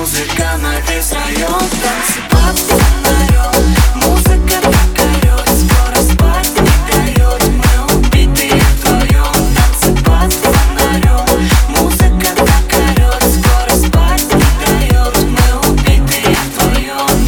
Музыка на весь район, танцы под фонарем. Музыка так орёт, скоро спать не дает. Мы убитые вдвоем, танцы под фонарем. Музыка так орёт, скоро спать не дает. Мы убитые вдвоем.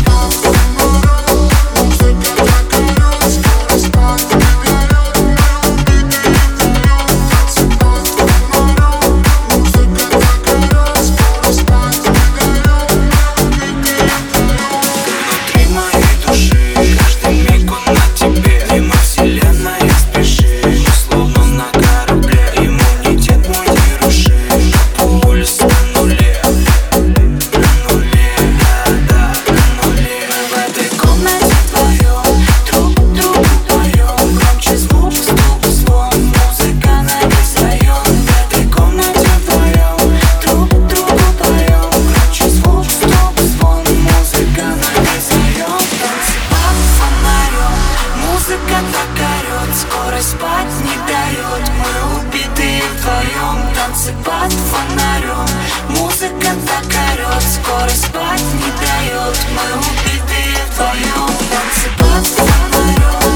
Музыка так орёт, скоро спать не дает. Мы убитые вдвоем, танцы под фонарем. Музыка так орёт, скоро спать не дает. Мы убитые вдвоем, танцы под фонарем.